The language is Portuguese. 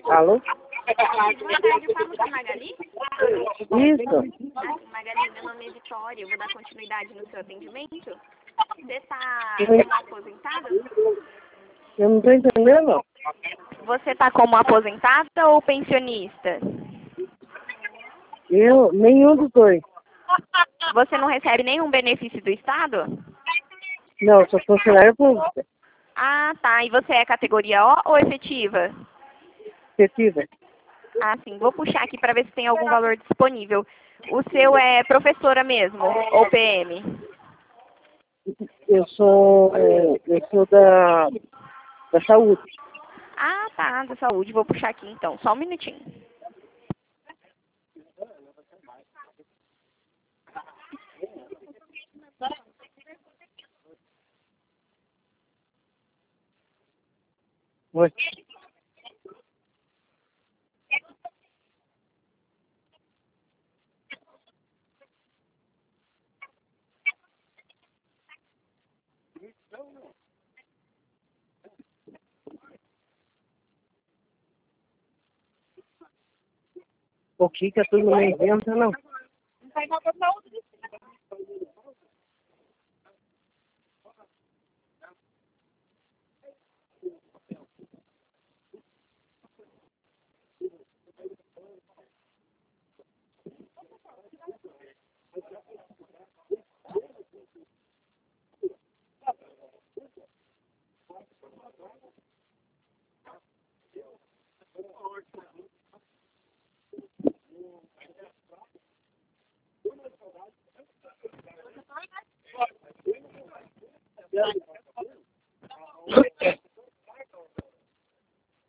Alô? Boa tarde, eu falo com a Magali? Isso. Magali, meu nome é Vitória, eu vou dar continuidade no seu atendimento. Você está como aposentada? Eu não tô entendendo. Você está como aposentada ou pensionista? Eu, nenhum dos dois. Você não recebe nenhum benefício do Estado? Não, eu sou funcionário público. Ah, tá. E você é categoria O ou efetiva? Efetiva. Ah, sim. Vou puxar aqui para ver se tem algum valor disponível. O seu é professora mesmo, ou PM? Eu sou da saúde. Ah, tá, da saúde. Vou puxar aqui então. Só um minutinho. Oi. O que a turma não inventa, não?